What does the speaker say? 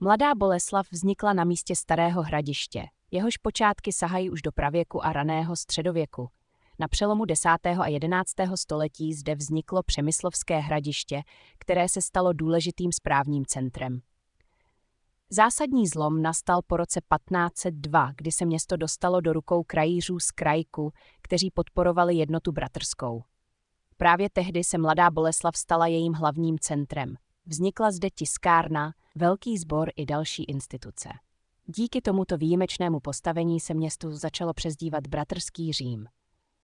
Mladá Boleslav vznikla na místě starého hradiště. Jehož počátky sahají už do pravěku a raného středověku. Na přelomu 10. a 11. století zde vzniklo Přemyslovské hradiště, které se stalo důležitým správním centrem. Zásadní zlom nastal po roce 1502, kdy se město dostalo do rukou krajířů z Krajku, kteří podporovali jednotu bratrskou. Právě tehdy se Mladá Boleslav stala jejím hlavním centrem. Vznikla zde tiskárna, velký sbor i další instituce. Díky tomuto výjimečnému postavení se městu začalo přezdívat Bratrský Řím.